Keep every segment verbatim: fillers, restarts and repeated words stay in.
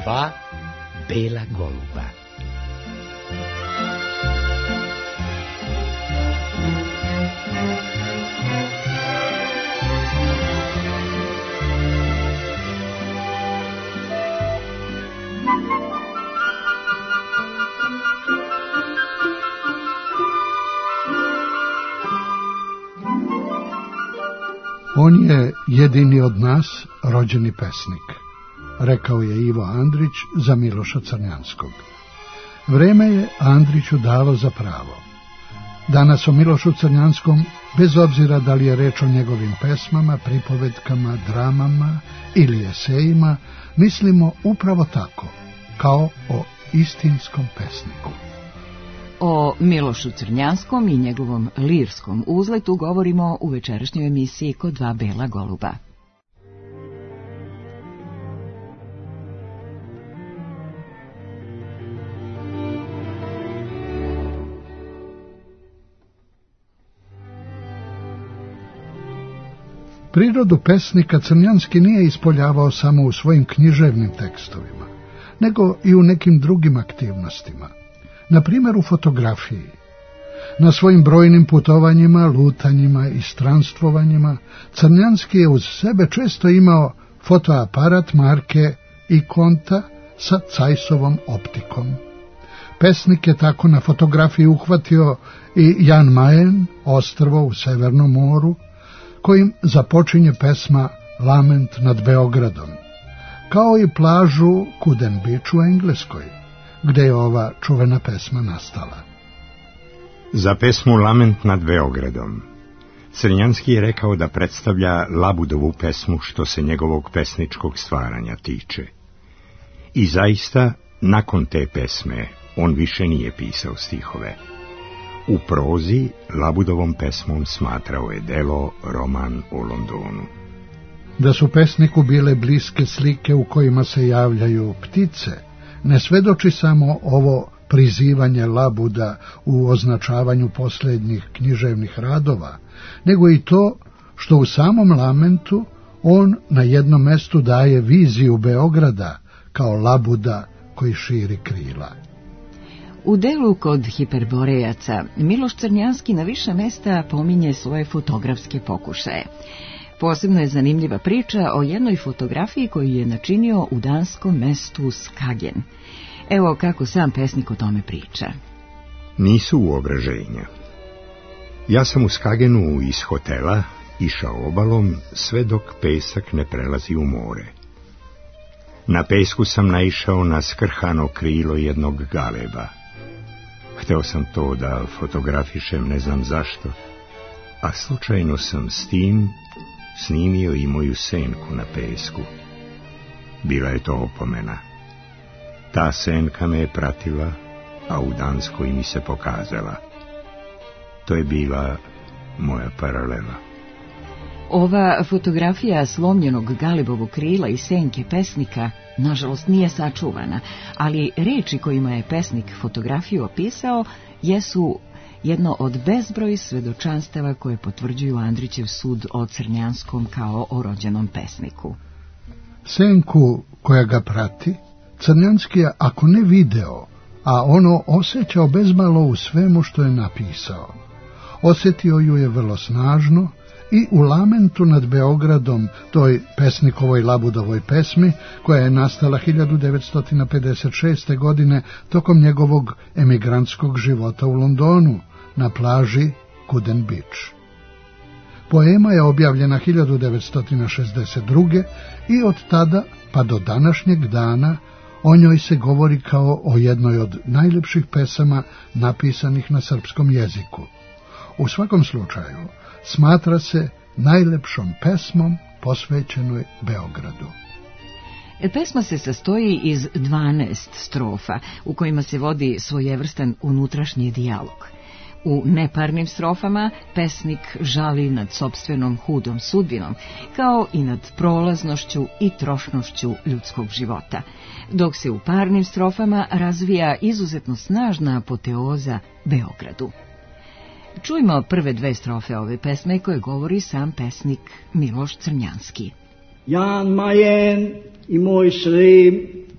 dva bela goluba. On je jedini od nas rođeni pesnik, rekao je Ivo Andrić za Miloša Crnjanskog. Vreme je Andriću dalo za pravo. Danas o Milošu Crnjanskom, bez obzira da li je reč o njegovim pesmama, pripovetkama, dramama ili esejima, mislimo upravo tako, kao o istinskom pesniku. O Milošu Crnjanskom i njegovom lirskom uzletu govorimo u večerašnjoj emisiji Kod dva bela goluba. Prirodu pesnika Crnjanski nije ispoljavao samo u svojim književnim tekstovima, nego i u nekim drugim aktivnostima. Na primjer u fotografiji. Na svojim brojnim putovanjima, lutanjima i stranstvom Crnjanski je uz sebe često imao fotoaparat marke Ikonta sa Zeisovom optikom. Pesnik je tako na fotografiji uhvatio i Jan Mayen, ostrvo u Severnom moru, kojim započinje pesma Lament nad Beogradom, kao i plažu Kuden Beach u Engleskoj, gde je ova čuvena pesma nastala. Za pesmu Lament nad Beogradom Crnjanski je rekao da predstavlja Labudovu pesmu što se njegovog pesničkog stvaranja tiče. I zaista, nakon te pesme, on više nije pisao stihove. U prozi Labudovom pesmom smatrao je delo Roman o Londonu. Da su pesniku bile bliske slike u kojima se javljaju ptice, ne svedoči samo ovo prizivanje Labuda u označavanju posljednjih književnih radova, nego i to što u samom Lamentu on na jednom mestu daje viziju Beograda kao Labuda koji širi krila. U delu Kod Hiperborejaca Miloš Crnjanski na više mesta pominje svoje fotografske pokušaje. Posebno je zanimljiva priča o jednoj fotografiji koju je načinio u danskom mestu Skagen. Evo kako sam pesnik o tome priča. Nisu uobraženja. Ja sam u Skagenu iz hotela išao obalom sve dok pesak ne prelazi u more. Na pesku sam naišao na skrhano krilo jednog galeba. Hteo sam to da fotografišem, ne znam zašto, a slučajno sam s tim snimio i moju senku na pesku. Bila je to opomena. Ta senka me je pratila, a u Danskoj mi se pokazala. To je bila moja paralela. Ova fotografija slomljenog galebovog krila i senke pesnika nažalost nije sačuvana, ali reči kojima je pesnik fotografiju opisao jesu jedno od bezbroj svedočanstava koje potvrđuju Andrićev sud o Crnjanskom kao o rođenom pesniku. Senku koja ga prati, Crnjanski je, ako ne video, a ono osjećao bezmalo u svemu što je napisao. Osjetio ju je vrlo snažno i u Lamentu nad Beogradom, toj pesnikovoj Labudovoj pesmi, koja je nastala hiljadu devetsto pedeset šeste. godine tokom njegovog emigrantskog života u Londonu, na plaži Kuden Beach. Poema je objavljena hiljadu devetsto šezdeset druge. i od tada pa do današnjeg dana o njoj se govori kao o jednoj od najljepših pesama napisanih na srpskom jeziku. U svakom slučaju, smatra se najlepšom pesmom posvećenoj Beogradu. Pesma se sastoji iz dvanaest strofa, u kojima se vodi svojevrstan unutrašnji dijalog. U neparnim strofama pesnik žali nad sopstvenom hudom sudbinom, kao i nad prolaznošću i trošnošću ljudskog života, dok se u parnim strofama razvija izuzetno snažna apoteoza Beogradu. Čujmo prve dve strofe ove pesme koje govori sam pesnik Miloš Crnjanski. Jan Mayen i moj Srem,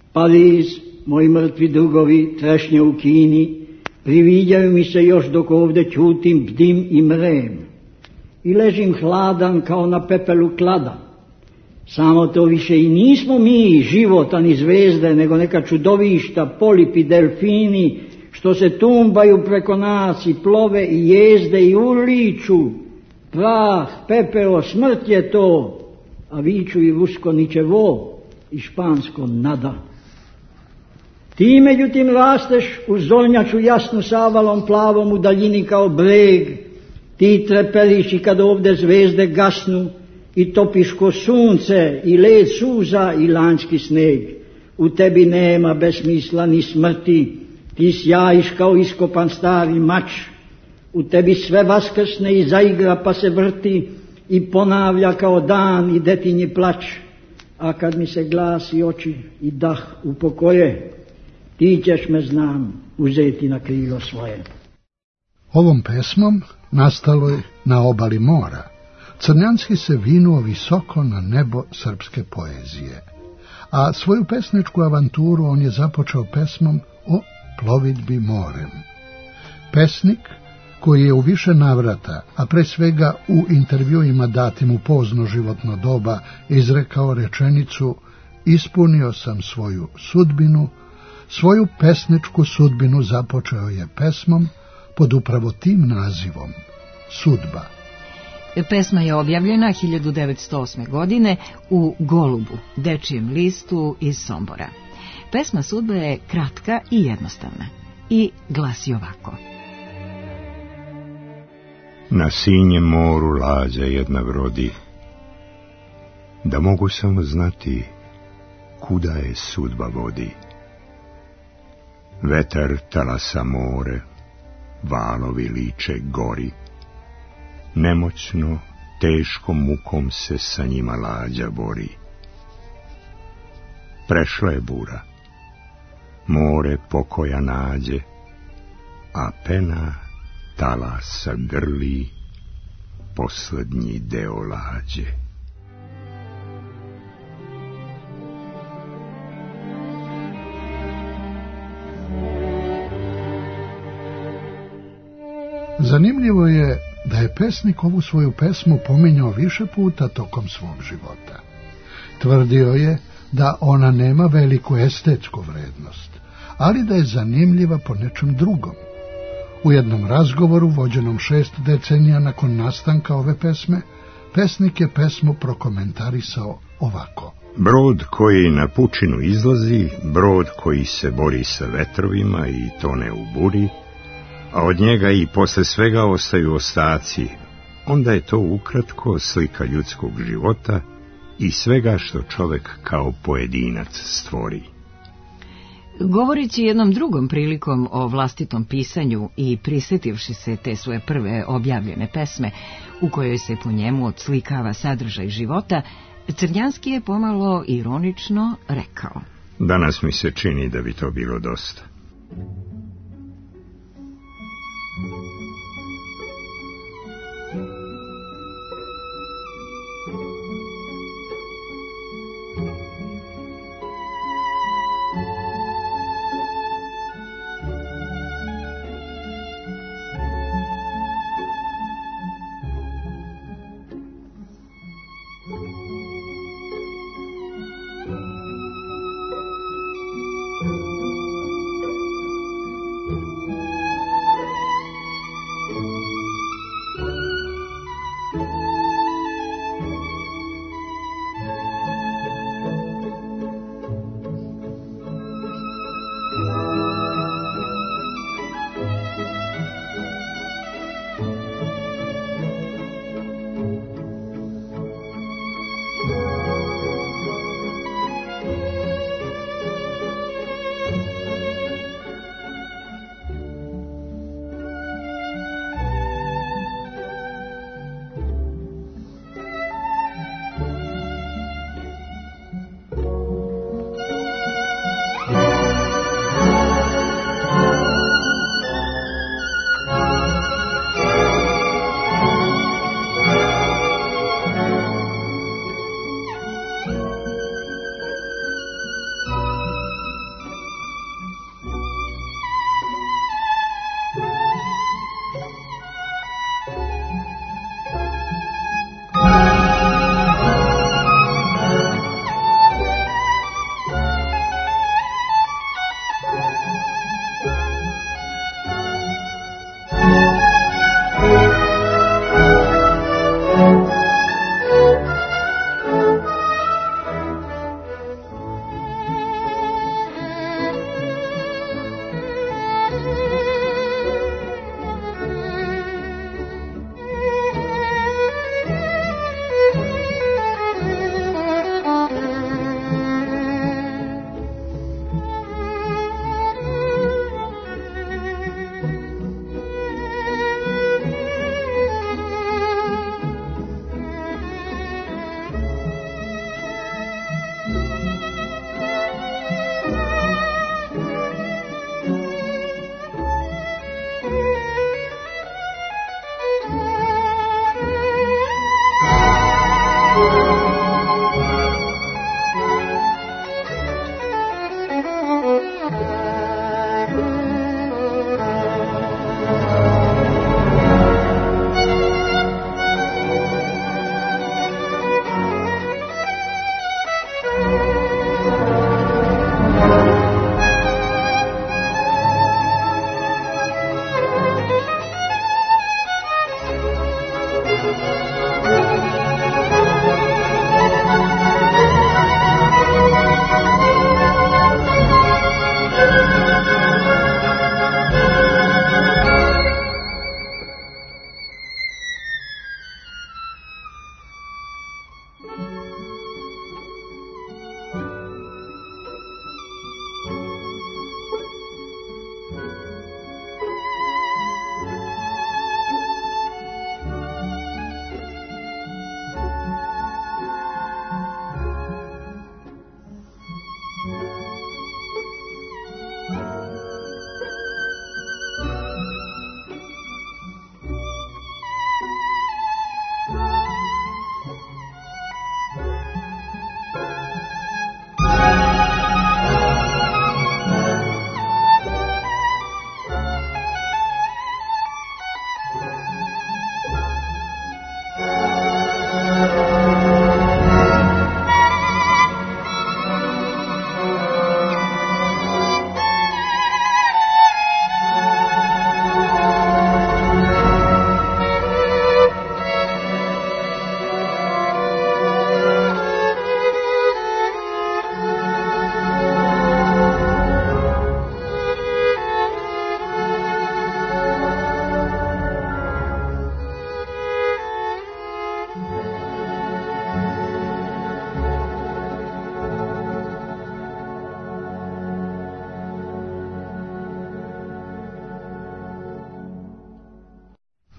Pariz, moji mrtvi drugovi, trešnje u Kini, priviđaju mi se još dok ovdje ćutim, bdim i mrem. I ležim hladan kao na pepelu klada. Samo to više i nismo mi, život, ani zvezde, nego neka čudovišta, polipi, delfini, što se tumbaju preko nas i plove i jezde i urliču. Prah, pepeo, smrt je to, a viču i rusko ničevo i špansko nada. Ti međutim rasteš u zornjaču jasnu savalom plavom u daljini kao breg, ti treperiš i kad ovdje zvezde gasnu i topiš ko sunce i led suza i lanjski sneg. U tebi nema besmisla ni smrti, ti sjajiš kao iskopan stari mač, u tebi sve vaskrsne i zaigra pa se vrti i ponavlja kao dan i detinji plać, a kad mi se glas i oči i dah upokoje, ti ćeš me, znam, uzeti na krilo svoje. Ovom pesmom, nastaloj na obali mora, Crnjanski se vinuo visoko na nebo srpske poezije, a svoju pesničku avanturu on je započeo pesmom o plovidbi morem. Pesnik, koji je u više navrata, a pre svega u intervjuima datim u pozno životno doba, izrekao rečenicu "Ispunio sam svoju sudbinu", svoju pesničku sudbinu započeo je pesmom pod upravo tim nazivom, Sudba. Pesma je objavljena hiljadu devetsto osme. godine u Golubu, dečijem listu iz Sombora. Pesma Sudba je kratka i jednostavna i glasi ovako. Na sinjem moru lađa jedna vrodi, da mogu samo znati kuda je sudba vodi. Vetar talasa more, valovi liče gori, nemoćno, teškom mukom se sa njima lađa bori. Prešla je bura, more pokoja nađe, a pena talasa grli poslednji deo lađe. Zanimljivo je da je pesnik ovu svoju pesmu pominjao više puta tokom svog života. Tvrdio je da ona nema veliku estetsku vrednost, ali da je zanimljiva po nečem drugom. U jednom razgovoru, vođenom šest decenija nakon nastanka ove pesme, pesnik je pesmu prokomentarisao ovako. Brod koji na pučinu izlazi, brod koji se bori sa vetrovima i tone u buri, a od njega i posle svega ostaju ostaci, onda je to ukratko slika ljudskog života i svega što čovek kao pojedinac stvori. Govoreći jednom drugom prilikom o vlastitom pisanju i prisjetivši se te svoje prve objavljene pesme, u kojoj se po njemu odslikava sadržaj života, Crnjanski je pomalo ironično rekao. Danas mi se čini da bi to bilo dosta.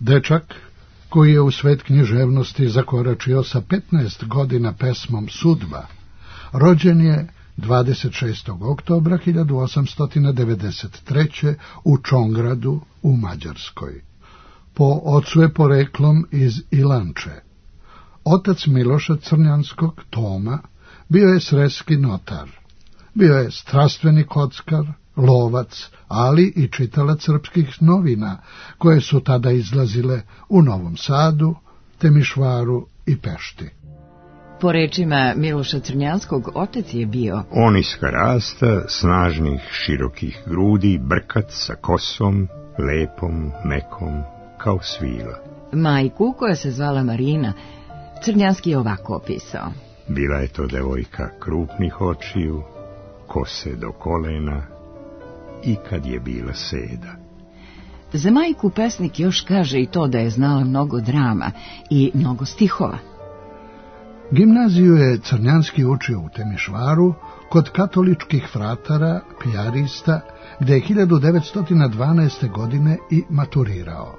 Dečak, koji je u svet književnosti zakoračio sa petnaest godina pesmom Sudba, rođen je dvadeset šestog oktobra hiljadu osamsto devedeset treće. u Čongradu u Mađarskoj. Po ocu je poreklom iz Ilanče. Otac Miloša Crnjanskog, Toma, bio je sreski notar. Bio je strastveni kockar, lovac, ali i čitalac srpskih novina, koje su tada izlazile u Novom Sadu, Temišvaru i Pešti. Po rečima Miloša Crnjanskog, otac je bio oniska rasta, snažnih, širokih grudi, brkat sa kosom, lepom, mekom, kao svila. Majku, koja se zvala Marina, Crnjanski je ovako opisao. Bila je to devojka krupnih očiju, kose do kolena i kad je bila seda. Za majku pesnik još kaže i to da je znala mnogo drama i mnogo stihova. Gimnaziju je Crnjanski učio u Temišvaru kod katoličkih fratara, pijarista, gde je hiljadu devetsto dvanaeste. godine i maturirao.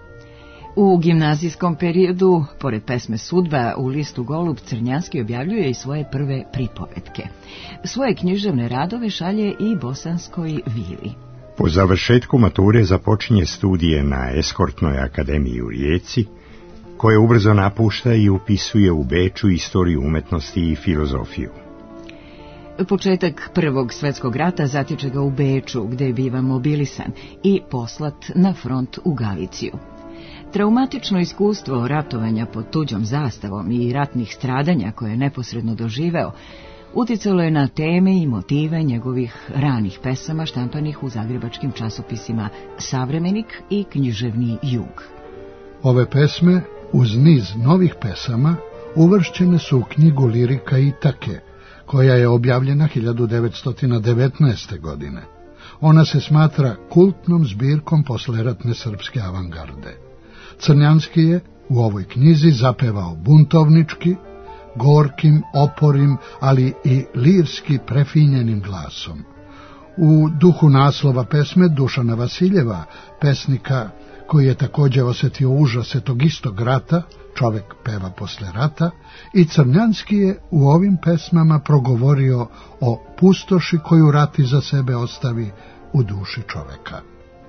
U gimnazijskom periodu, pored pesme Sudba, u listu Golub Crnjanski objavljuje i svoje prve pripovetke. Svoje književne radove šalje i Bosanskoj Vili. Po završetku mature započinje studije na Eskortnoj akademiji u Rijeci, koje ubrzo napušta i upisuje u Beču istoriju umetnosti i filozofiju. Početak Prvog svjetskog rata zatiče ga u Beču, gde biva mobilisan i poslat na front u Galiciju. Traumatično iskustvo ratovanja pod tuđom zastavom i ratnih stradanja koje je neposredno doživeo uticalo je na teme i motive njegovih ranih pesama štampanih u zagrebačkim časopisima Savremenik i Književni jug. Ove pesme, uz niz novih pesama, uvršćene su u knjigu Lirika Itake, koja je objavljena hiljadu devetsto devetnaeste. godine. Ona se smatra kultnom zbirkom posleratne srpske avangarde. Crnjanski je u ovoj knjizi zapevao buntovnički, gorkim, oporim, ali i lirski prefinjenim glasom. U duhu naslova pesme Dušana Vasiljeva, pesnika koji je također osjetio užase tog istog rata, čovek peva posle rata, i Crnjanski je u ovim pesmama progovorio o pustoši koju rat iza sebe ostavi u duši čoveka.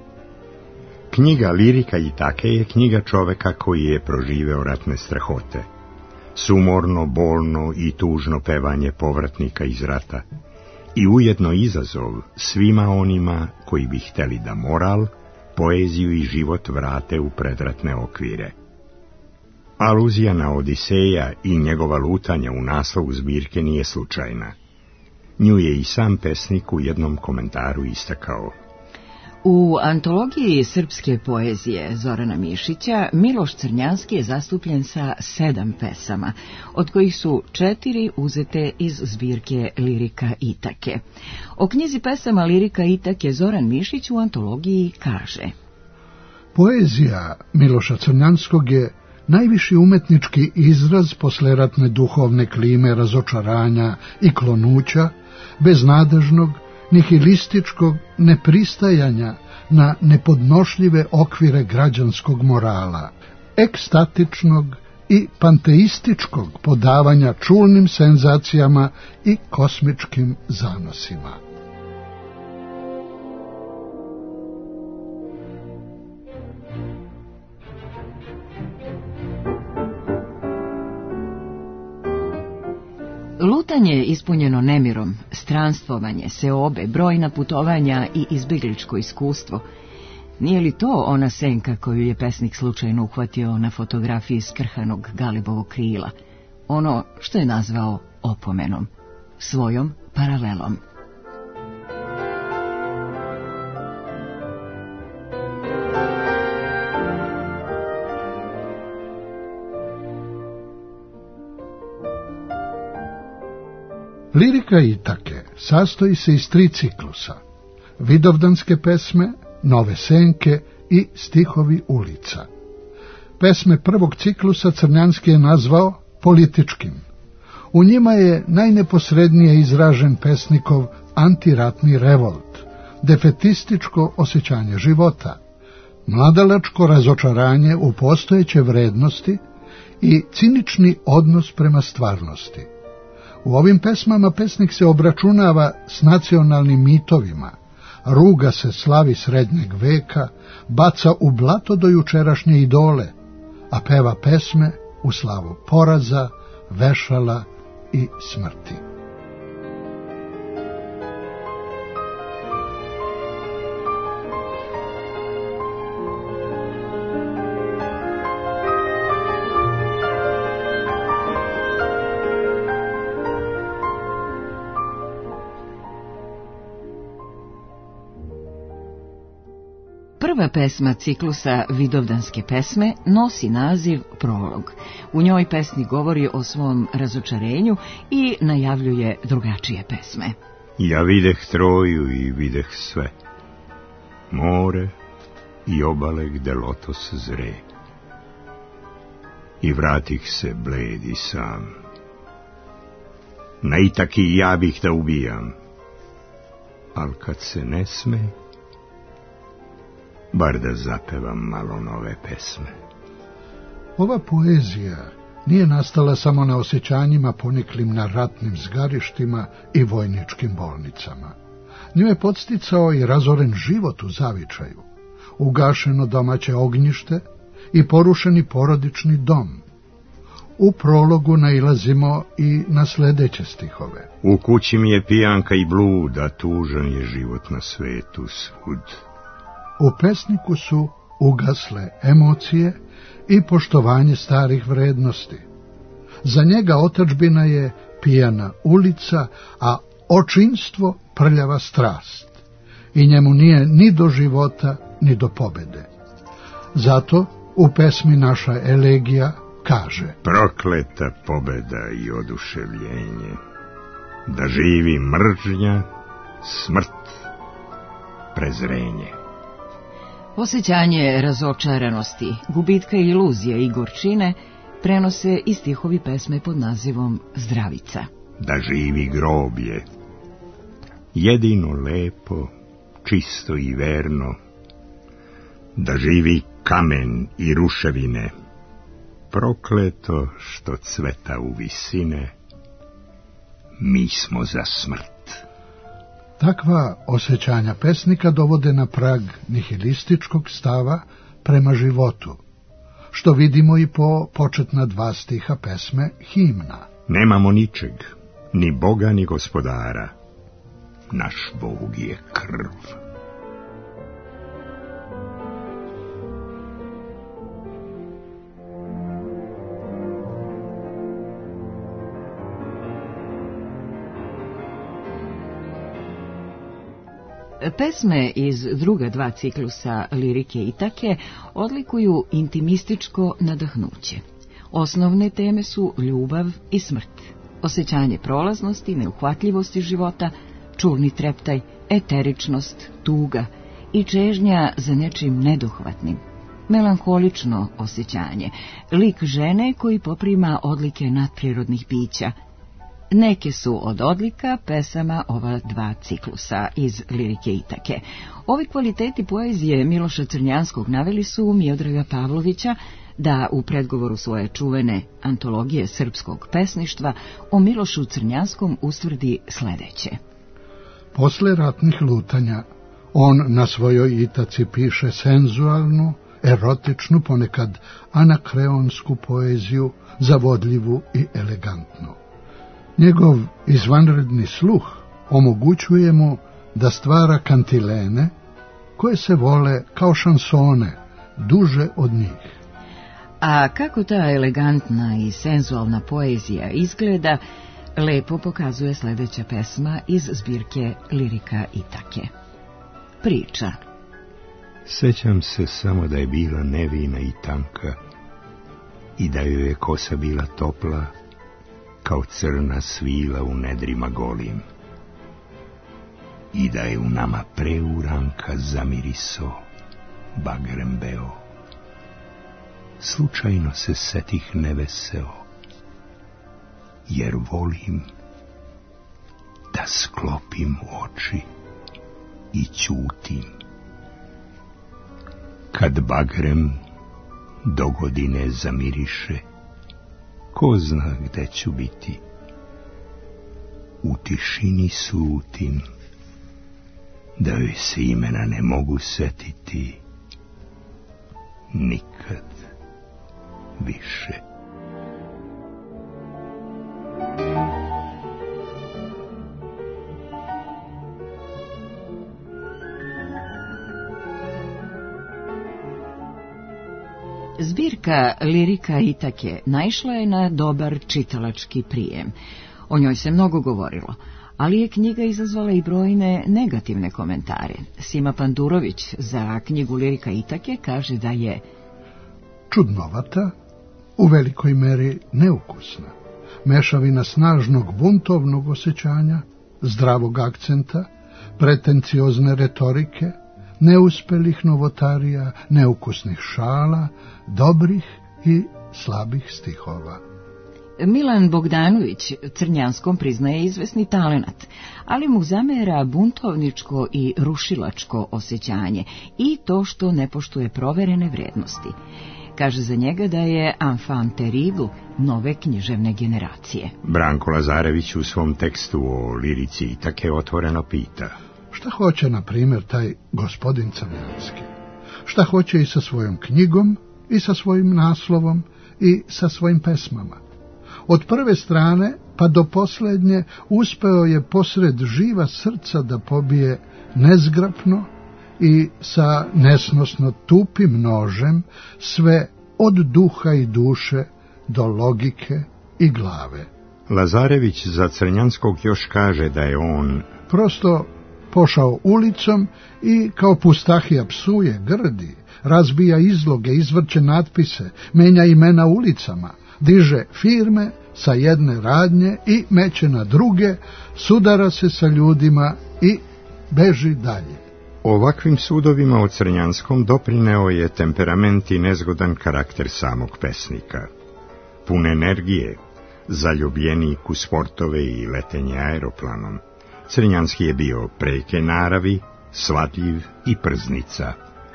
Knjiga Lirika Itake je knjiga čoveka koji je proživeo ratne strahote. Sumorno, bolno i tužno pevanje povratnika iz rata i ujedno izazov svima onima koji bi hteli da moral, poeziju i život vrate u predratne okvire. Aluzija na Odiseja i njegova lutanja u naslovu zbirke nije slučajna. Nju je i sam pesnik u jednom komentaru istakao. U antologiji srpske poezije Zorana Mišića Miloš Crnjanski je zastupljen sa sedam pesama, od kojih su četiri uzete iz zbirke Lirika Itake. O knjizi pesama Lirika Itake Zoran Mišić u antologiji kaže: Poezija Miloša Crnjanskog je najviši umetnički izraz posleratne duhovne klime razočaranja i klonuća, beznadežnog, nihilističkog nepristajanja na nepodnošljive okvire građanskog morala, ekstatičnog i panteističkog podavanja čulnim senzacijama i kosmičkim zanosima. Lutanje ispunjeno nemirom, stranstvovanje, seobe, brojna putovanja i izbjegličko iskustvo. Nije li to ona senka koju je pesnik slučajno uhvatio na fotografiji skrhanog Galibovog krila? Ono što je nazvao opomenom, svojom paralelom. Lirika Itake sastoji se iz tri ciklusa: vidovdanske pesme, nove senke i stihovi ulica. Pesme prvog ciklusa Crnjanski je nazvao političkim. U njima je najneposrednije izražen pesnikov antiratni revolt, defetističko osjećanje života, mladalačko razočaranje u postojeće vrednosti i cinični odnos prema stvarnosti. U ovim pesmama pesnik se obračunava s nacionalnim mitovima, ruga se slavi srednjeg veka, baca u blato do jučerašnje idole, a peva pesme u slavu poraza, vešala i smrti. Prva pesma ciklusa Vidovdanske pesme nosi naziv Prolog. U njoj pesnik govori o svom razočarenju i najavljuje drugačije pesme. Ja videh Troju i videh sve, more i obale gde lotos zre. I vratih se bled i sam. Na Itaki ja bih da ubijam, al kad se ne sme, bar da zapevam malo nove pesme. Ova poezija nije nastala samo na osjećanjima poniklim na ratnim zgarištima i vojničkim bolnicama. Nju je podsticao i razoren život u zavičaju, ugašeno domaće ognjište i porušeni porodični dom. U prologu nailazimo i na sledeće stihove. U kući mi je pijanka i blud, a tužan je život na svetu svud. U pesniku su ugasle emocije i poštovanje starih vrednosti. Za njega otadžbina je pijana ulica, a očinstvo prljava strast. I njemu nije ni do života, ni do pobede. Zato u pesmi naša elegija kaže: prokleta pobeda i oduševljenje, da živi mržnja, smrt, prezrenje. Osjećanje razočaranosti, gubitka iluzije i gorčine prenose i stihovi pesme pod nazivom Zdravica. Da živi groblje, jedino lepo, čisto i verno, da živi kamen i ruševine, prokleto što cveta u visine, mi smo za smrt. Takva osjećanja pesnika dovode na prag nihilističkog stava prema životu, što vidimo i po početna dva stiha pesme Himna. Nemamo ničeg, ni Boga ni gospodara, naš Bog je krv. Pesme iz druga dva ciklusa Lirike Itake odlikuju intimističko nadahnuće. Osnovne teme su ljubav i smrt, osjećanje prolaznosti, neuhvatljivosti života, čulni treptaj, eteričnost, tuga i čežnja za nečim nedohvatnim. Melankolično osjećanje, lik žene koji poprima odlike nadprirodnih bića. Neke su od odlika pesama ova dva ciklusa iz Lirike Itake. Ovi kvaliteti poezije Miloša Crnjanskog naveli su Miodraga Pavlovića da u predgovoru svoje čuvene antologije srpskog pesništva o Milošu Crnjanskom ustvrdi sledeće. Posle ratnih lutanja on na svojoj Itaci piše senzualnu, erotičnu, ponekad anakreonsku poeziju, zavodljivu i elegantnu. Njegov izvanredni sluh omogućuje mu da stvara kantilene koje se vole kao šansone, duže od njih. A kako ta elegantna i senzualna poezija izgleda, lepo pokazuje sledeća pesma iz zbirke Lirika Itake. Priča. Sećam se samo da je bila nevina i tanka i da joj je kosa bila topla kao crna svila u nedrima golim, i da je u nama preuranka zamiriso bagrem beo. Slučajno se setih neveseo, jer volim da sklopim oči i ćutim. Kad bagrem do godine zamiriše, ko zna gde ću biti. U tišini sutim, da joj se imena ne mogu setiti nikad više. Zbirka Lirika Itake naišla je na dobar čitalački prijem. O njoj se mnogo govorilo, ali je knjiga izazvala i brojne negativne komentare. Sima Pandurović za knjigu Lirika Itake kaže da je čudnovata, u velikoj meri neukusna, mešavina snažnog buntovnog osjećanja, zdravog akcenta, pretenciozne retorike, neuspelih novotarija, neukusnih šala, dobrih i slabih stihova. Milan Bogdanović Crnjanskom priznaje izvesni talenat, ali mu zamera buntovničko i rušilačko osjećanje i to što ne poštuje proverene vrednosti. Kaže za njega da je enfant terrible nove književne generacije. Branko Lazarević u svom tekstu o Lirici Itake otvoreno pita: šta hoće, na primjer, taj gospodin Crnjanski? Šta hoće i sa svojom knjigom, i sa svojim naslovom, i sa svojim pesmama? Od prve strane pa do posljednje uspeo je posred živa srca da pobije nezgrapno i sa nesnosno tupim nožem sve od duha i duše do logike i glave. Lazarević za Crnjanskog još kaže da je on prosto pošao ulicom i kao pustahija psuje, grdi, razbija izloge, izvrće natpise, menja imena ulicama, diže firme sa jedne radnje i meće na druge, sudara se sa ljudima i beži dalje. Ovakvim sudovima o Crnjanskom doprineo je temperament i nezgodan karakter samog pesnika. Pun energije, zaljubljenik u sportove i letenje aeroplanom, Crnjanski je bio preke naravi, svadljiv i prznica.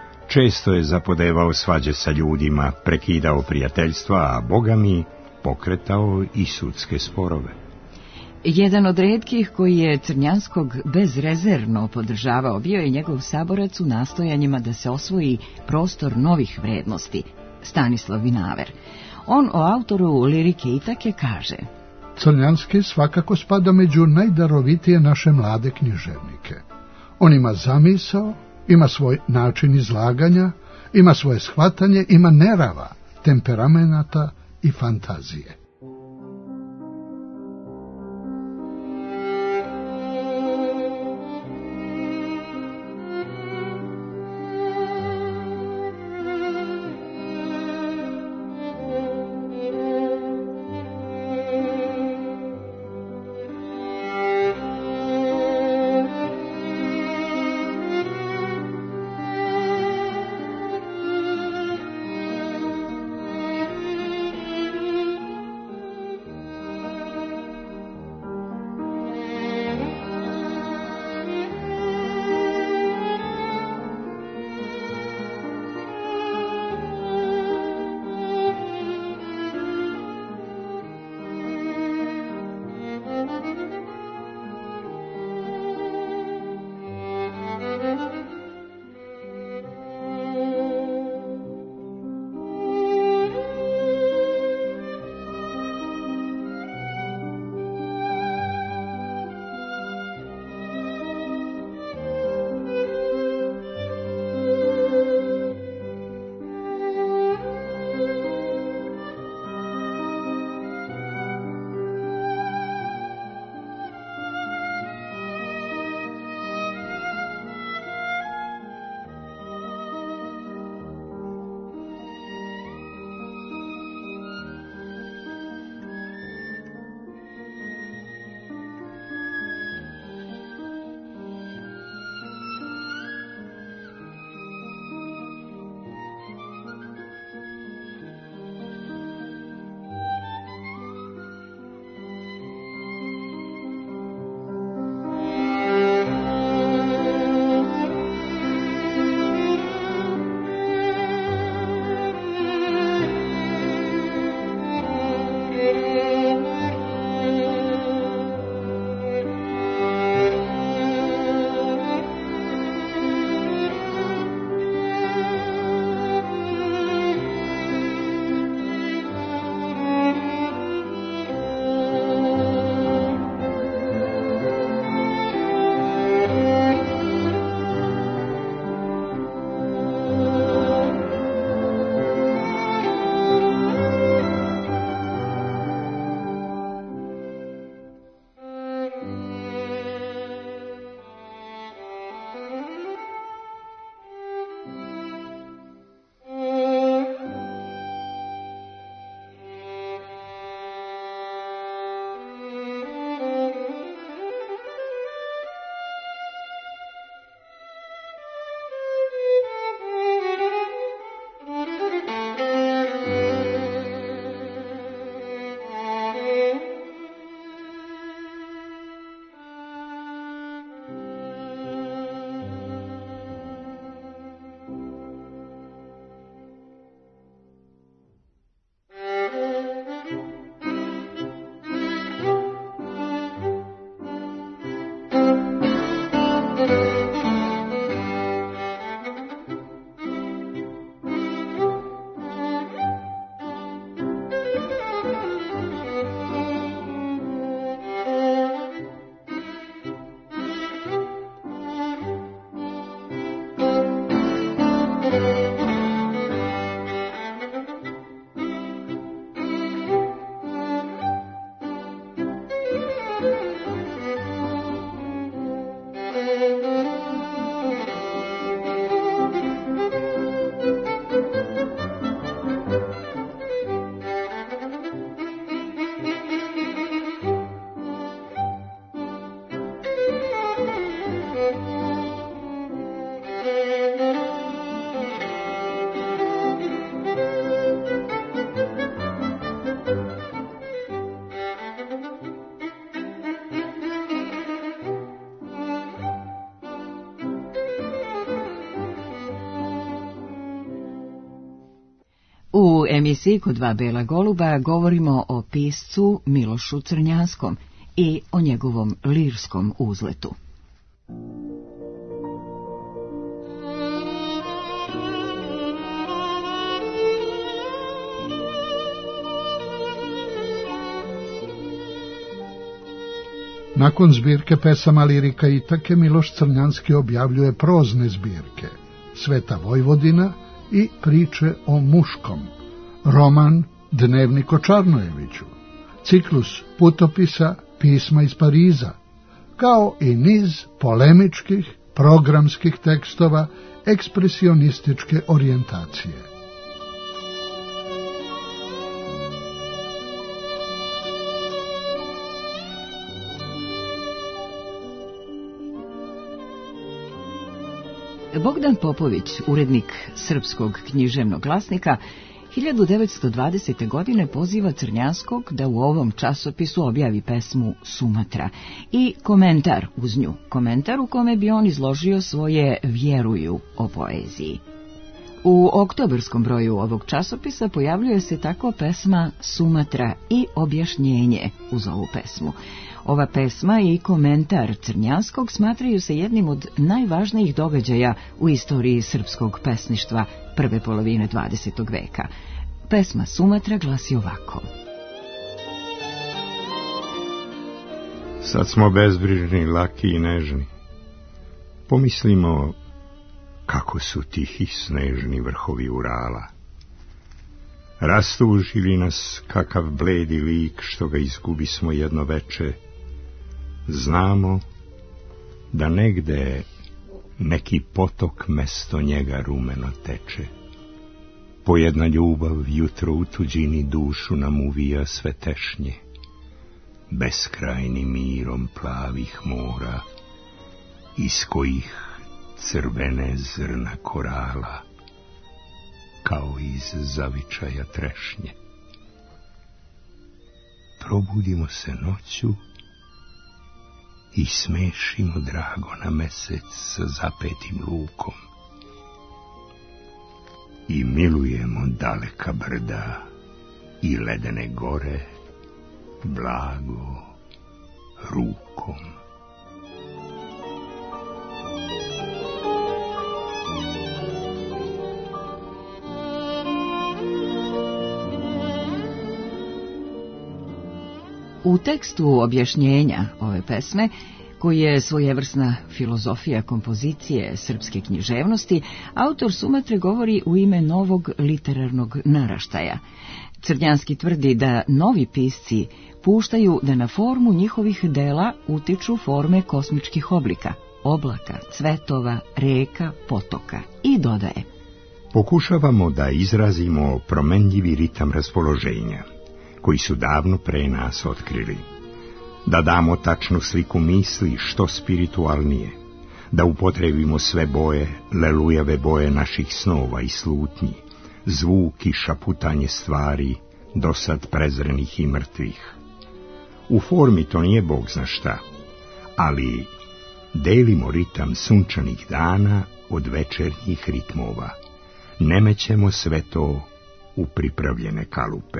Često je zapodevao svađe sa ljudima, prekidao prijateljstva, a bogami pokretao i sudske sporove. Jedan od retkih koji je Crnjanskog bezrezervno podržavao bio je njegov saborac u nastojanjima da se osvoji prostor novih vrednosti, Stanislav Vinaver. On o autoru Lirike Itake kaže: Crnjanski svakako spada među najdarovitije naše mlade književnike. On ima zamisao, ima svoj način izlaganja, ima svoje shvatanje, ima nerava, temperamenata i fantazije. U emisiji Kod dva bela goluba govorimo o piscu Milošu Crnjanskom i o njegovom lirskom uzletu. Nakon zbirke pesama Lirika Itake, Miloš Crnjanski objavljuje prozne zbirke Sveta Vojvodina i Priče o muškom, roman Dnevnik o Čarnojeviću, ciklus putopisa Pisma iz Pariza, kao i niz polemičkih, programskih tekstova ekspresionističke orijentacije. Bogdan Popović, urednik Srpskog književnog glasnika, hiljadu devetsto dvadesete. godine poziva Crnjanskog da u ovom časopisu objavi pesmu Sumatra i komentar uz nju, komentar u kome bi on izložio svoje vjeruju o poeziji. U oktobarskom broju ovog časopisa pojavljuje se tako pesma Sumatra i objašnjenje uz ovu pesmu. Ova pesma i komentar Crnjanskog smatraju se jednim od najvažnijih događaja u istoriji srpskog pesništva prve polovine dvadesetog veka. Pesma Sumatra glasi ovako. Sad smo bezbrižni, laki i nežni. Pomislimo kako su tihi snežni vrhovi Urala. Rastužili nas kakav bledi lik što ga izgubismo jedno veče. Znamo da negde neki potok mesto njega rumeno teče. Pojedna ljubav jutro u tuđini dušu nam uvija sve tešnje. Beskrajnim mirom plavih mora, iz kojih crvene zrna korala, kao iz zavičaja trešnje. Probudimo se noću i smešimo drago na mesec sa zapetim lukom. I milujemo daleka brda i ledene gore blago rukom. U tekstu objašnjenja ove pesme, koji je svojevrsna filozofija kompozicije srpske književnosti, autor Sumatre govori u ime novog literarnog naraštaja. Crnjanski tvrdi da novi pisci puštaju da na formu njihovih dela utiču forme kosmičkih oblika, oblaka, cvetova, reka, potoka, i dodaje: Pokušavamo da izrazimo promenljivi ritam raspoloženja, koji su davno pre nas otkrili, da damo tačnu sliku misli što spiritualnije, da upotrebimo sve boje, lelujave boje naših snova i slutnji, zvuk i šaputanje stvari, dosad prezrenih i mrtvih. U formi to nije Bog zna šta, ali delimo ritam sunčanih dana od večernjih ritmova, nemećemo sve to u pripravljene kalupe.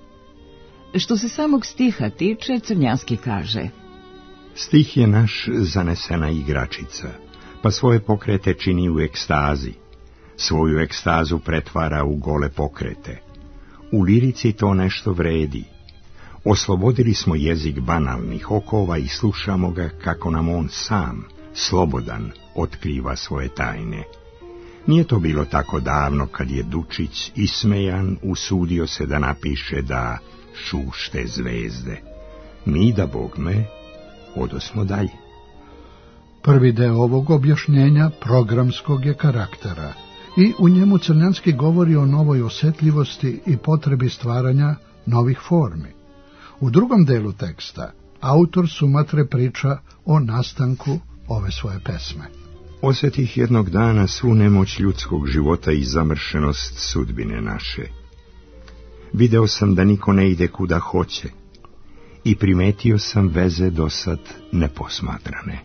Što se samog stiha tiče, Crnjanski kaže: Stih je naš zanesena igračica, pa svoje pokrete čini u ekstazi, svoju ekstazu pretvara u gole pokrete. U lirici to nešto vredi. Oslobodili smo jezik banalnih okova i slušamo ga kako nam on sam, slobodan, otkriva svoje tajne. Nije to bilo tako davno kad je Dučić, ismejan, usudio se da napiše da šušte zvezde. Mi, da Bog me, odosmo dalje. Prvi deo ovog objašnjenja programskog je karaktera i u njemu Crnjanski govori o novoj osjetljivosti i potrebi stvaranja novih formi. U drugom delu teksta autor Sumatre priča o nastanku ove svoje pesme. Osjetih jednog dana svu nemoć ljudskog života i zamršenost sudbine naše. Video sam da niko ne ide kuda hoće i primetio sam veze dosad neposmatrane.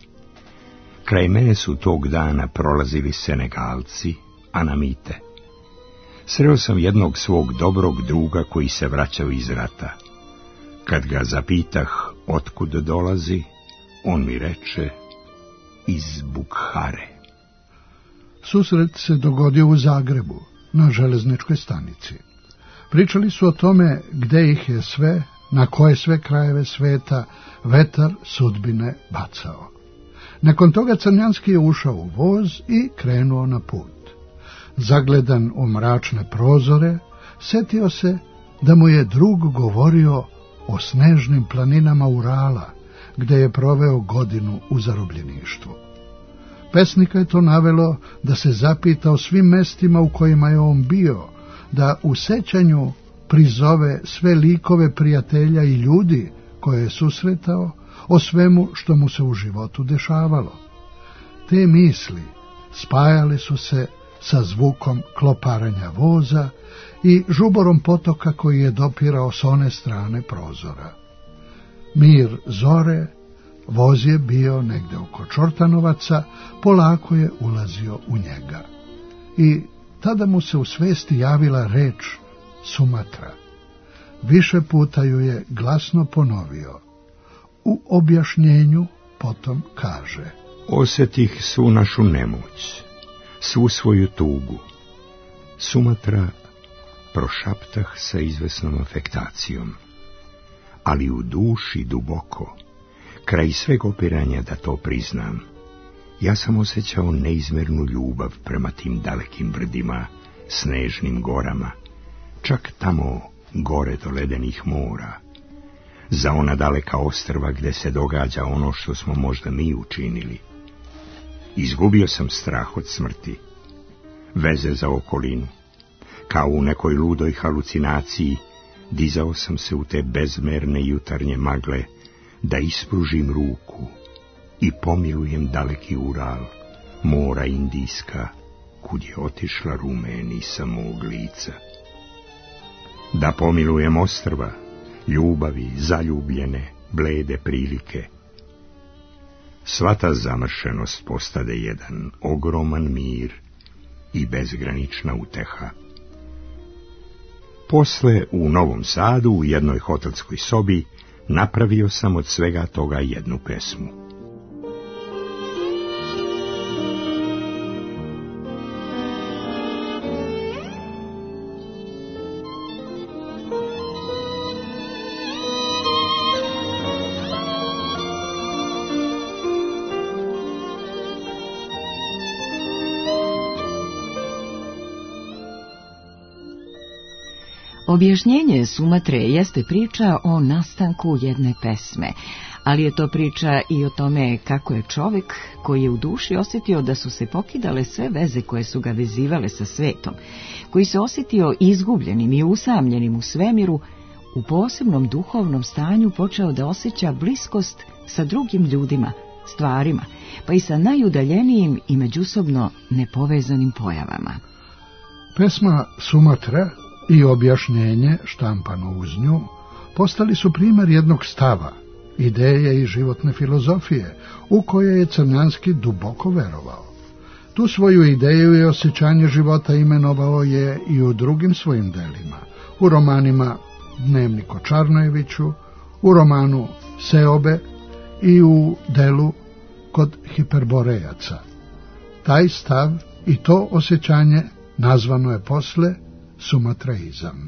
Kraj mene su tog dana prolazili Senegalci, Anamite. Sreo sam jednog svog dobrog druga koji se vraćao iz rata. Kad ga zapitah otkud dolazi, on mi reče iz Bukhare. Susret se dogodio u Zagrebu, na železničkoj stanici. Pričali su o tome gde ih je sve, na koje sve krajeve sveta vetar sudbine bacao. Nakon toga Crnjanski je ušao u voz i krenuo na put. Zagledan u mračne prozore, setio se da mu je drug govorio o snežnim planinama Urala, gde je proveo godinu u zarobljeništvu. Pesnika je to navelo da se zapita o svim mestima u kojima je on bio, da u sećanju prizove sve likove prijatelja i ljudi koje je susretao, o svemu što mu se u životu dešavalo. Te misli spajale su se sa zvukom kloparanja voza i žuborom potoka koji je dopirao s one strane prozora. Mir zore, voz je bio negde oko Čortanovaca, polako je ulazio u njega. I tada mu se u svesti javila reč Sumatra. Više puta ju je glasno ponovio. U objašnjenju potom kaže: Osetih svu našu nemoć, svu svoju tugu. Sumatra, prošaptah sa izvesnom afektacijom, ali u duši duboko, kraj sveg opiranja da to priznam, ja sam osjećao neizmernu ljubav prema tim dalekim brdima, snežnim gorama, čak tamo gore do ledenih mora, za ona daleka ostrva gde se događa ono što smo možda mi učinili. Izgubio sam strah od smrti, veze za okolinu. Kao u nekoj ludoj halucinaciji, dizao sam se u te bezmerne jutarnje magle da ispružim ruku i pomilujem daleki Ural, mora Indijska, kud je otišla rumenisa mog lica. Da pomilujem ostrva, ljubavi, zaljubljene, blede prilike. Sva ta zamršenost postade jedan ogroman mir i bezgranična uteha. Posle, u Novom Sadu, u jednoj hotelskoj sobi, napravio sam od svega toga jednu pesmu. Objašnjenje Sumatre jeste priča o nastanku jedne pesme, ali je to priča i o tome kako je čovjek koji je u duši osjetio da su se pokidale sve veze koje su ga vezivale sa svetom, koji se osjetio izgubljenim i usamljenim u svemiru, u posebnom duhovnom stanju počeo da osjeća bliskost sa drugim ljudima, stvarima, pa i sa najudaljenijim i međusobno nepovezanim pojavama. Pesma Sumatra i objašnjenje štampano uz nju postali su primjer jednog stava, ideje i životne filozofije u koje je Crnjanski duboko verovao. Tu svoju ideju i osjećanje života imenovao je i u drugim svojim delima, u romanima Dnevnik o Čarnojeviću, u romanu Seobe i u delu Kod Hiperborejaca. Taj stav i to osjećanje nazvano je posle sumatraizam.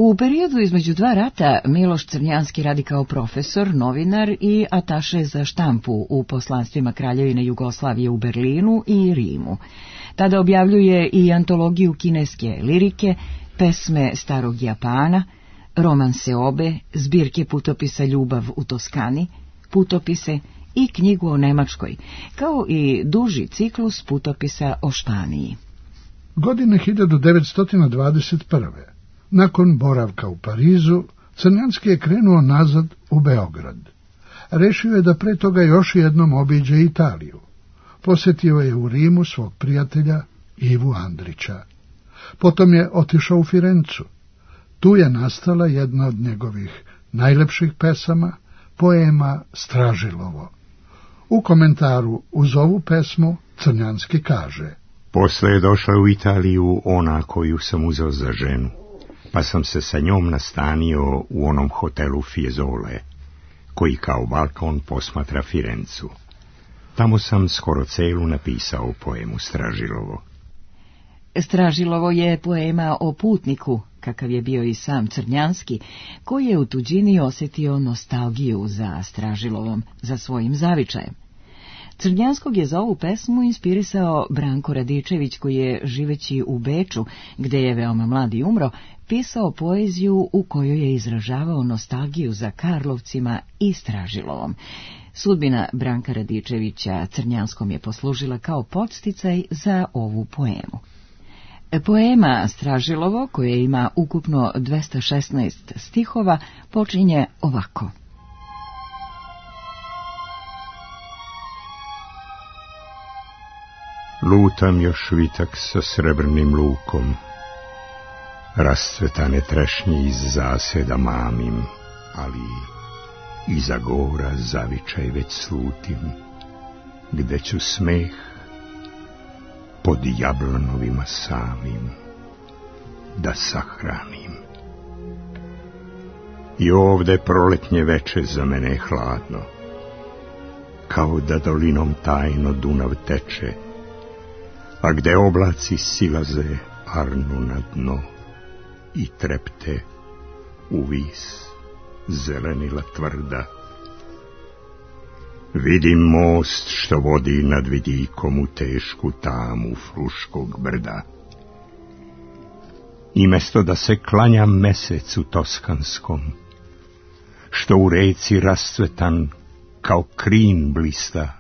U periodu između dva rata Miloš Crnjanski radi kao profesor, novinar i ataše za štampu u poslanstvima Kraljevine Jugoslavije u Berlinu i Rimu. Tada objavljuje i antologiju kineske lirike, pesme starog Japana, romanse obe, zbirke putopisa Ljubav u Toskani, putopise i knjigu o Nemačkoj, kao i duži ciklus putopisa o Španiji. Godine hiljadu devetsto dvadeset prve. Nakon boravka u Parizu, Crnjanski je krenuo nazad u Beograd. Rešio je da pre toga još jednom obiđe Italiju. Posjetio je u Rimu svog prijatelja Ivu Andrića. Potom je otišao u Firencu. Tu je nastala jedna od njegovih najlepših pesama, poema Stražilovo. U komentaru uz ovu pesmu Crnjanski kaže: Posle je došla u Italiju ona koju sam uzeo za ženu, pa sam se sa njom nastanio u onom hotelu Fiesole, koji kao balkon posmatra Firencu. Tamo sam skoro celu napisao poemu Stražilovo. Stražilovo je poema o putniku, kakav je bio i sam Crnjanski, koji je u tuđini osjetio nostalgiju za Stražilovom, za svojim zavičajem. Crnjanskog je za ovu pesmu inspirisao Branko Radičević, koji je, živeći u Beču, gde je veoma mlad i umro, pisao poeziju u kojoj je izražavao nostalgiju za Karlovcima i Stražilovom. Sudbina Branka Radičevića Crnjanskom je poslužila kao podsticaj za ovu poemu. Poema Stražilovo, koja ima ukupno dvesta šesnaest stihova, počinje ovako. Lutam još vitak sa srebrnim lukom, rascvetane trešnje iz zaseda mamim, ali iza gora zavičaj već slutim, gde ću smeh pod jablanovima samim da sahranim. I ovde proletnje veče za mene hladno, kao da dolinom tajno Dunav teče, a gde oblaci silaze arnu na dno i trepte u vis zelenila tvrda. Vidim most što vodi nad vidikom u tešku tamu Fruškog brda. I mesto da se klanjam mesecu toskanskom, što u reci rascvetan kao krin blista,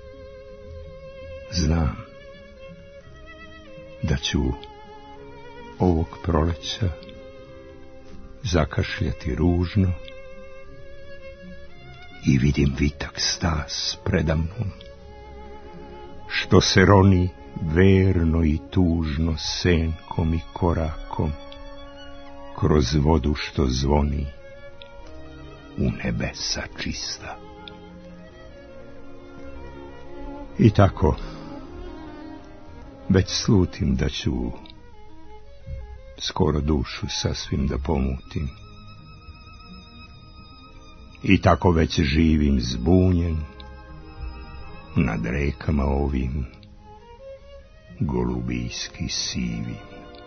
znam da ću ovog proleća zakašljati ružno i vidim vitak stas predamnom, što se roni verno i tužno senkom i korakom kroz vodu što zvoni u nebesa čista. I tako već slutim da ću skoro dušu sasvim da pomutim. I tako već živim zbunjen nad rekama ovim golubijski sivim.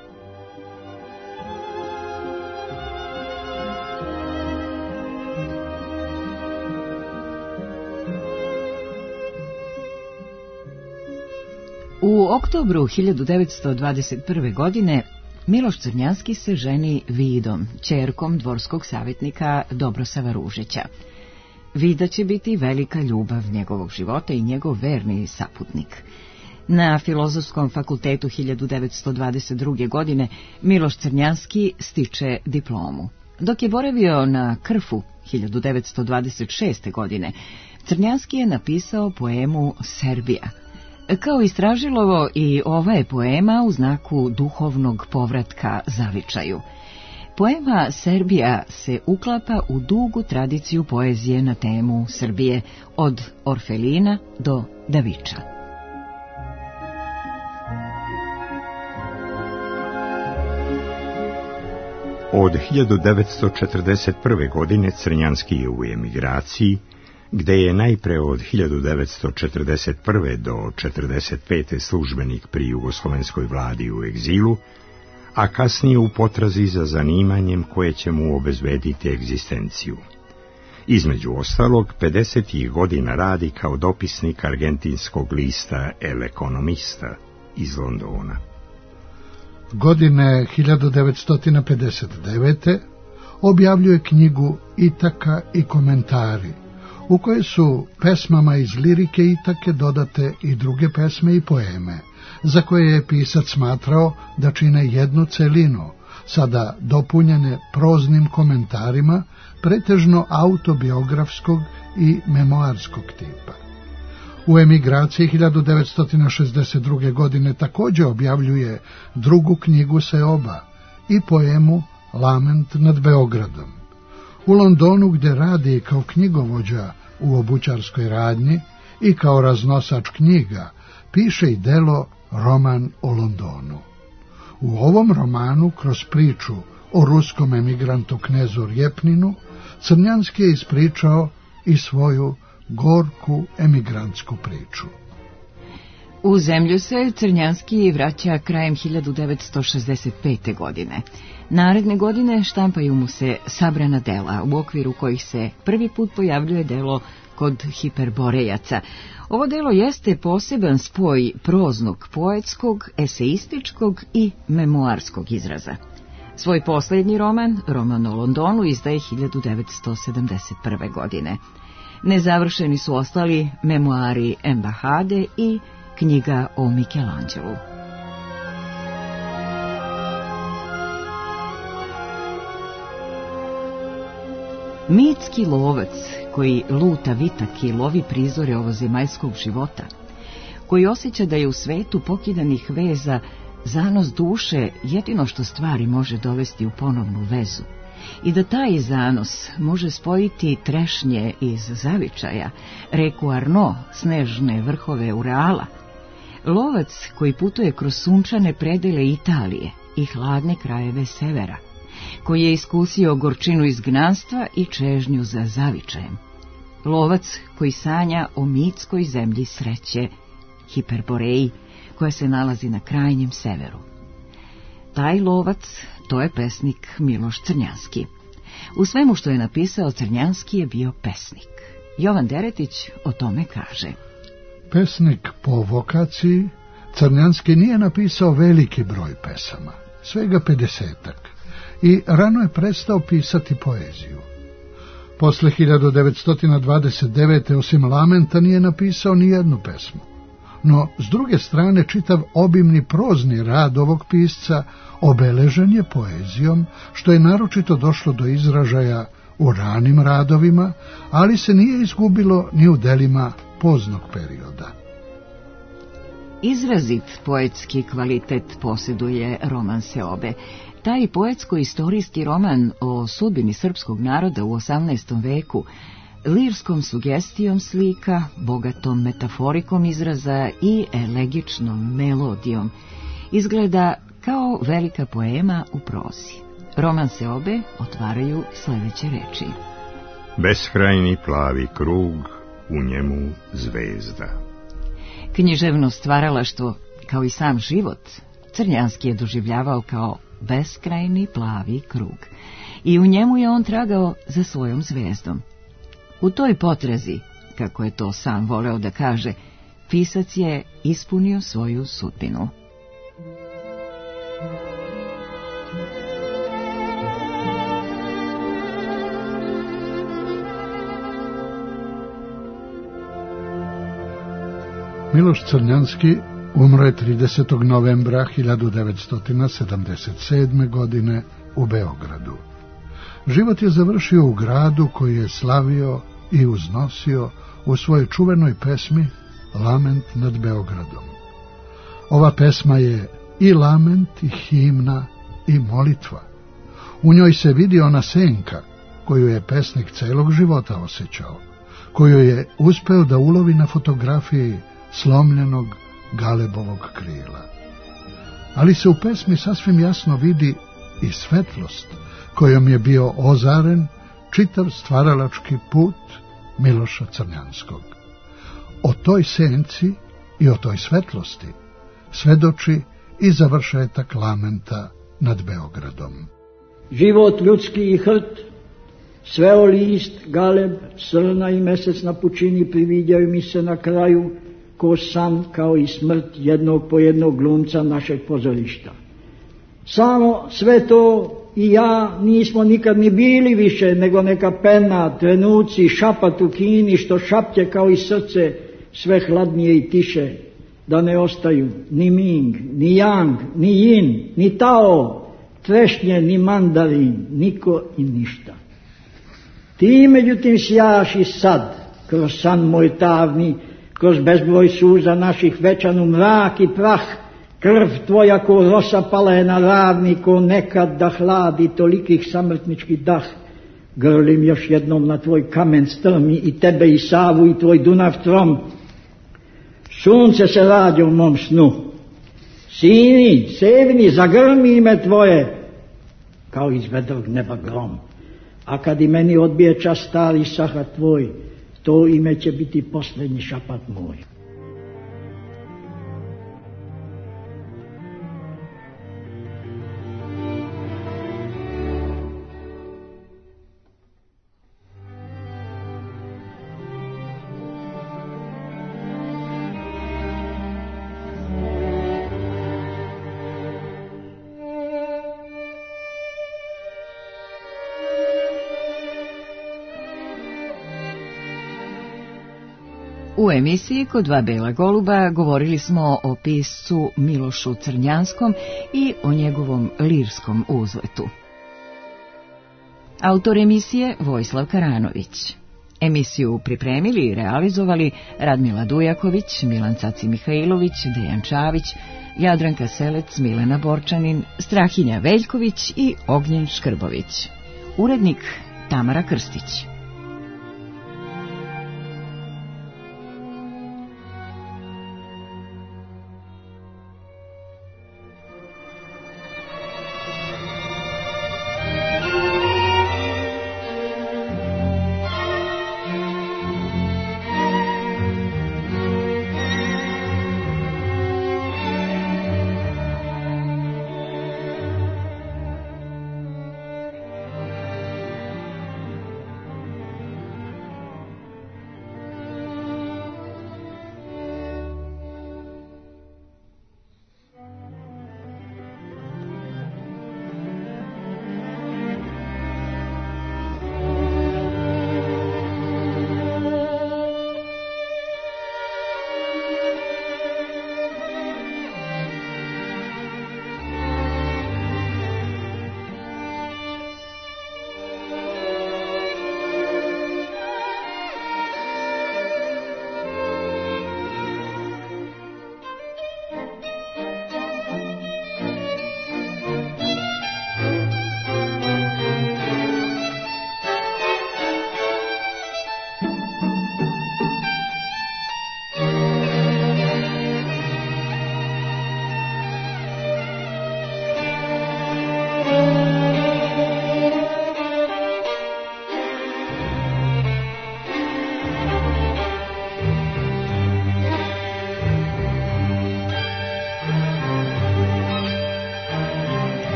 U oktobru hiljadu devetsto dvadeset prve. godine Miloš Crnjanski se ženi Vidom, ćerkom dvorskog savjetnika Dobrosava Ružića. Vida će biti velika ljubav njegovog života i njegov verni saputnik. Na Filozofskom fakultetu hiljadu devetsto dvadeset druge. godine Miloš Crnjanski stiče diplomu. Dok je boravio na Krfu hiljadu devetsto dvadeset šeste. godine, Crnjanski je napisao poemu Serbija. Kao i Stražilovo, i ova je poema u znaku duhovnog povratka zavičaju. Poema Serbija se uklapa u dugu tradiciju poezije na temu Srbije, od Orfelina do Daviča. Od hiljadu devetsto četrdeset prve. godine Crnjanski je u emigraciji, gde je najpre od hiljadu devetsto četrdeset prve. do četrdeset pete. službenik pri jugoslovenskoj vladi u egzilu, a kasnije u potrazi za zanimanjem koje će mu obezbediti egzistenciju. Između ostalog, pedesetih godina radi kao dopisnik argentinskog lista El Economista iz Londona. Godine hiljadu devetsto pedeset devete. objavljuje knjigu Itaka i komentari, u kojoj su pesmama iz lirike Itake dodate i druge pesme i poeme, za koje je pisac smatrao da čine jednu celinu, sada dopunjene proznim komentarima, pretežno autobiografskog i memoarskog tipa. U emigraciji hiljadu devetsto šezdeset druge. godine također objavljuje drugu knjigu Seoba i poemu Lament nad Beogradom. U Londonu, gde radi kao knjigovođa u obućarskoj radnji i kao raznosač knjiga, piše i delo Roman o Londonu. U ovom romanu, kroz priču o ruskom emigrantu knezu Rjepninu, Crnjanski je ispričao i svoju gorku emigrantsku priču. U zemlju se Crnjanski vraća krajem hiljadu devetsto šezdeset pete. godine. Naredne godine štampaju mu se sabrana dela, u okviru kojih se prvi put pojavljuje delo Kod hiperborejaca. Ovo delo jeste poseban spoj proznog, poetskog, eseističkog i memoarskog izraza. Svoj posljednji roman, Roman o Londonu, izdaje hiljadu devetsto sedamdeset prve. godine. Nezavršeni su ostali memoari Embahade i knjiga o Michelangelu. Mitski lovac koji luta vitak i lovi prizore ovozemaljskog života, koji osjeća da je u svetu pokidanih veza zanos duše jedino što stvari može dovesti u ponovnu vezu, i da taj zanos može spojiti trešnje iz zavičaja, reku Arno, snežne vrhove Urala. Lovac koji putuje kroz sunčane predele Italije i hladne krajeve severa, koji je iskusio gorčinu izgnanstva i čežnju za zavičajem. Lovac koji sanja o mitskoj zemlji sreće, Hiperboreji, koja se nalazi na krajnjem severu. Taj lovac, to je pesnik Miloš Crnjanski. U svemu što je napisao, Crnjanski je bio pesnik. Jovan Deretić o tome kaže: pesnik po vokaciji, Crnjanski nije napisao veliki broj pesama, svega pedesetak, i rano je prestao pisati poeziju. Posle hiljadu devetsto dvadeset devete. osim Lamenta nije napisao ni jednu pesmu. No, s druge strane, čitav obimni prozni rad ovog pisca obeležen je poezijom, što je naročito došlo do izražaja u ranim radovima, ali se nije izgubilo ni u delima poznog perioda. Izrazit poetski kvalitet posjeduje roman Seobe. Taj poetsko-istorijski roman o sudbini srpskog naroda u osamnaestom veku, lirskom sugestijom slika, bogatom metaforikom izraza i elegičnom melodijom, izgleda kao velika poema u prozi. Roman Seobe otvaraju sljedeće reči: beskrajni plavi krug, u njemu zvezda. Književno stvaralaštvo, kao i sam život, Crnjanski je doživljavao kao beskrajni plavi krug i u njemu je on tragao za svojom zvezdom. U toj potrazi, kako je to sam voleo da kaže, pisac je ispunio svoju sudbinu. Miloš Crnjanski umro je tridesetog novembra hiljadu devetsto sedamdeset sedme. godine u Beogradu. Život je završio u gradu koji je slavio i uznosio u svojoj čuvenoj pesmi Lament nad Beogradom. Ova pesma je i lament, i himna, i molitva. U njoj se vidi ona senka koju je pesnik celog života osjećao, koju je uspeo da ulovi na fotografiji slomljenog galebovog krila. Ali se u pesmi sasvim jasno vidi i svetlost kojom je bio ozaren čitav stvaralački put Miloša Crnjanskog. O toj senci i o toj svetlosti svedoči i završetak Lamenta nad Beogradom. Život ljudski i hrt, sveo list, galeb, srna i mesec na pučini priviđaju mi se na kraju ko san, kao i smrt jednog po jednog glumca našeg pozorišta. Samo sve to i ja nismo nikad ni bili više nego neka pena, trenuci, šapat u kini, što šapće kao i srce, sve hladnije i tiše, da ne ostaju ni Ming, ni Yang, ni Yin, ni Tao, trešnje, ni mandarin, niko i ništa. Ti međutim sjaš i sad, kroz san moj tavni, kroz bezbroj suza naših večanu mrak i prah, krv tvoja ko rosa pala je na ravni, ko nekad da hladi tolikih samrtnički dah. Grlim još jednom na tvoj kamen strmi i tebe i Savu i tvoj Dunav trom. Sunce se rađa u mom snu. Sini, sevini, zagrmi ime tvoje, kao iz vedrog neba grom. A kad i meni odbije čas stari sahat tvoj, to ime će biti posljednji šapat moj. U emisiji Kod dva bela goluba govorili smo o piscu Milošu Crnjanskom i o njegovom lirskom uzletu. Autor emisije Vojislav Karanović. Emisiju pripremili i realizovali Radmila Dujaković, Milan Caci Mihajlović, Dejan Čavić, Jadranka Selec, Milena Borčanin, Strahinja Veljković i Ognjen Škrbović. Urednik Tamara Krstić.